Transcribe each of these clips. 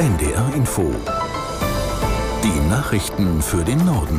NDR Info. Die Nachrichten für den Norden.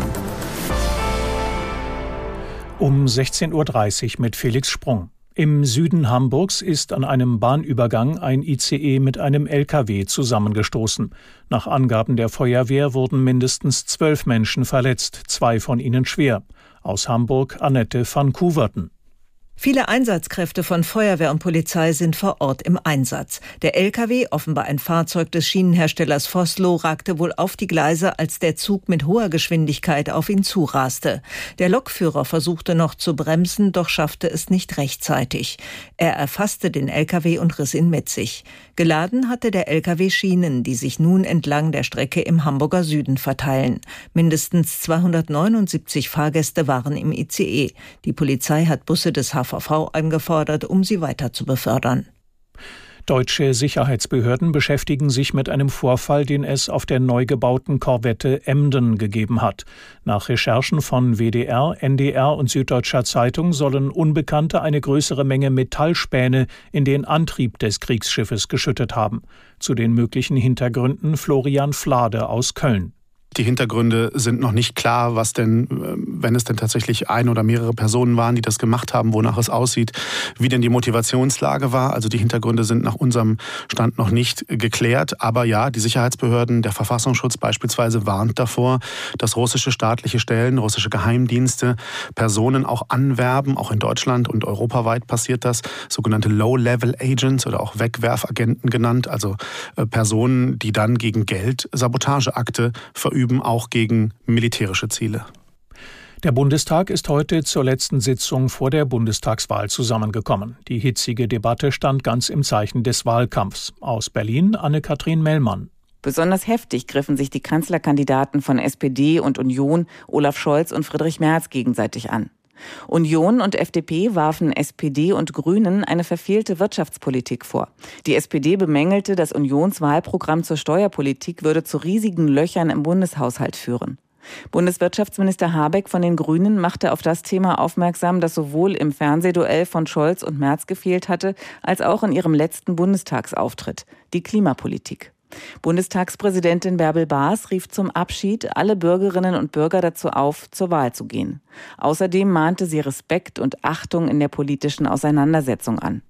Um 16:30 Uhr mit Felix Sprung. Im Süden Hamburgs ist an einem Bahnübergang ein ICE mit einem LKW zusammengestoßen. Nach Angaben der Feuerwehr wurden mindestens 12 Menschen verletzt, 2 von ihnen schwer. Aus Hamburg Annette van Kuverten. Viele Einsatzkräfte von Feuerwehr und Polizei sind vor Ort im Einsatz. Der LKW, offenbar ein Fahrzeug des Schienenherstellers Vossloh, ragte wohl auf die Gleise, als der Zug mit hoher Geschwindigkeit auf ihn zuraste. Der Lokführer versuchte noch zu bremsen, doch schaffte es nicht rechtzeitig. Er erfasste den LKW und riss ihn mit sich. Geladen hatte der LKW Schienen, die sich nun entlang der Strecke im Hamburger Süden verteilen. Mindestens 279 Fahrgäste waren im ICE. Die Polizei hat Busse des HVV angefordert, um sie weiter zu befördern. Deutsche Sicherheitsbehörden beschäftigen sich mit einem Vorfall, den es auf der neu gebauten Korvette Emden gegeben hat. Nach Recherchen von WDR, NDR und Süddeutscher Zeitung sollen Unbekannte eine größere Menge Metallspäne in den Antrieb des Kriegsschiffes geschüttet haben. Zu den möglichen Hintergründen Florian Flade aus Köln. Die Hintergründe sind noch nicht klar, was denn, wenn es denn tatsächlich ein oder mehrere Personen waren, die das gemacht haben, wonach es aussieht, wie denn die Motivationslage war. Also die Hintergründe sind nach unserem Stand noch nicht geklärt. Aber ja, die Sicherheitsbehörden, der Verfassungsschutz beispielsweise warnt davor, dass russische staatliche Stellen, russische Geheimdienste Personen auch anwerben. Auch in Deutschland und europaweit passiert das. Sogenannte Low-Level-Agents oder auch Wegwerfagenten genannt. Also Personen, die dann gegen Geld Sabotageakte verüben, auch gegen militärische Ziele. Der Bundestag ist heute zur letzten Sitzung vor der Bundestagswahl zusammengekommen. Die hitzige Debatte stand ganz im Zeichen des Wahlkampfs. Aus Berlin Anne-Kathrin Mellmann. Besonders heftig griffen sich die Kanzlerkandidaten von SPD und Union, Olaf Scholz und Friedrich Merz, gegenseitig an. Union und FDP warfen SPD und Grünen eine verfehlte Wirtschaftspolitik vor. Die SPD bemängelte, das Unionswahlprogramm zur Steuerpolitik würde zu riesigen Löchern im Bundeshaushalt führen. Bundeswirtschaftsminister Habeck von den Grünen machte auf das Thema aufmerksam, das sowohl im Fernsehduell von Scholz und Merz gefehlt hatte, als auch in ihrem letzten Bundestagsauftritt, die Klimapolitik. Bundestagspräsidentin Bärbel Baas rief zum Abschied alle Bürgerinnen und Bürger dazu auf, zur Wahl zu gehen. Außerdem mahnte sie Respekt und Achtung in der politischen Auseinandersetzung an.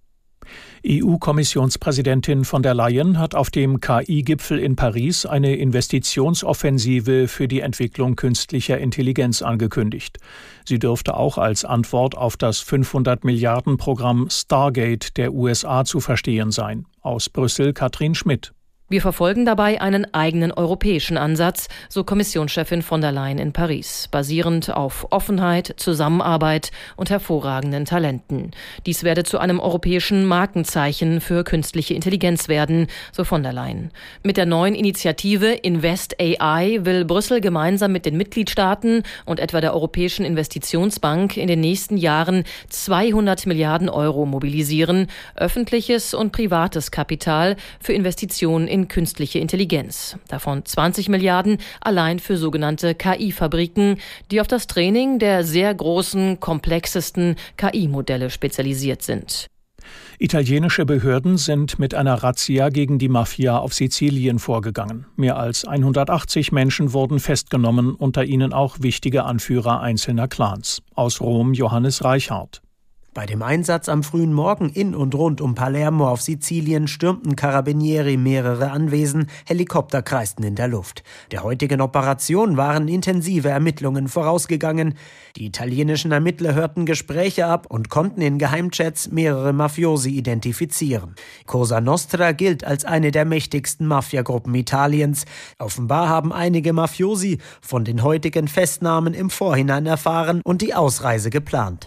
EU-Kommissionspräsidentin von der Leyen hat auf dem KI-Gipfel in Paris eine Investitionsoffensive für die Entwicklung künstlicher Intelligenz angekündigt. Sie dürfte auch als Antwort auf das 500-Milliarden-Programm Stargate der USA zu verstehen sein. Aus Brüssel Katrin Schmidt. Wir verfolgen dabei einen eigenen europäischen Ansatz, so Kommissionschefin von der Leyen in Paris, basierend auf Offenheit, Zusammenarbeit und hervorragenden Talenten. Dies werde zu einem europäischen Markenzeichen für künstliche Intelligenz werden, so von der Leyen. Mit der neuen Initiative Invest AI will Brüssel gemeinsam mit den Mitgliedstaaten und etwa der Europäischen Investitionsbank in den nächsten Jahren 200 Milliarden Euro mobilisieren, öffentliches und privates Kapital für Investitionen in künstliche Intelligenz. Davon 20 Milliarden allein für sogenannte KI-Fabriken, die auf das Training der sehr großen, komplexesten KI-Modelle spezialisiert sind. Italienische Behörden sind mit einer Razzia gegen die Mafia auf Sizilien vorgegangen. Mehr als 180 Menschen wurden festgenommen, unter ihnen auch wichtige Anführer einzelner Clans. Aus Rom Johannes Reichhardt. Bei dem Einsatz am frühen Morgen in und rund um Palermo auf Sizilien stürmten Carabinieri mehrere Anwesen, Helikopter kreisten in der Luft. Der heutigen Operation waren intensive Ermittlungen vorausgegangen. Die italienischen Ermittler hörten Gespräche ab und konnten in Geheimchats mehrere Mafiosi identifizieren. Cosa Nostra gilt als eine der mächtigsten Mafiagruppen Italiens. Offenbar haben einige Mafiosi von den heutigen Festnahmen im Vorhinein erfahren und die Ausreise geplant.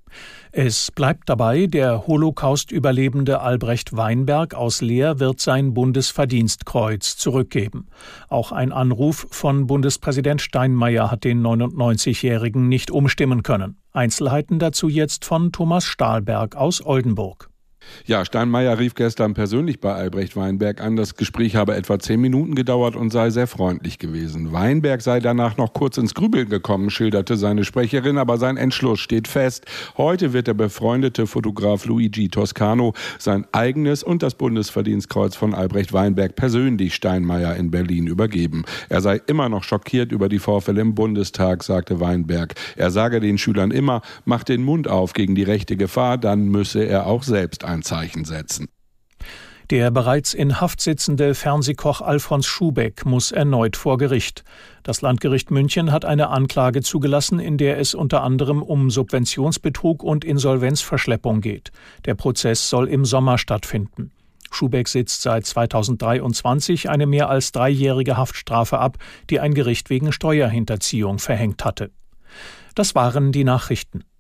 Es bleibt dabei, der Holocaust-Überlebende Albrecht Weinberg aus Leer wird sein Bundesverdienstkreuz zurückgeben. Auch ein Anruf von Bundespräsident Steinmeier hat den 99-Jährigen nicht umstimmen können. Einzelheiten dazu jetzt von Thomas Stahlberg aus Oldenburg. Ja, Steinmeier rief gestern persönlich bei Albrecht Weinberg an. Das Gespräch habe etwa 10 Minuten gedauert und sei sehr freundlich gewesen. Weinberg sei danach noch kurz ins Grübeln gekommen, schilderte seine Sprecherin, aber sein Entschluss steht fest. Heute wird der befreundete Fotograf Luigi Toscano sein eigenes und das Bundesverdienstkreuz von Albrecht Weinberg persönlich Steinmeier in Berlin übergeben. Er sei immer noch schockiert über die Vorfälle im Bundestag, sagte Weinberg. Er sage den Schülern immer, macht den Mund auf gegen die rechte Gefahr, dann müsse er auch selbst ein Zeichen setzen. Der bereits in Haft sitzende Fernsehkoch Alfons Schubeck muss erneut vor Gericht. Das Landgericht München hat eine Anklage zugelassen, in der es unter anderem um Subventionsbetrug und Insolvenzverschleppung geht. Der Prozess soll im Sommer stattfinden. Schubeck sitzt seit 2023 eine mehr als 3-jährige Haftstrafe ab, die ein Gericht wegen Steuerhinterziehung verhängt hatte. Das waren die Nachrichten.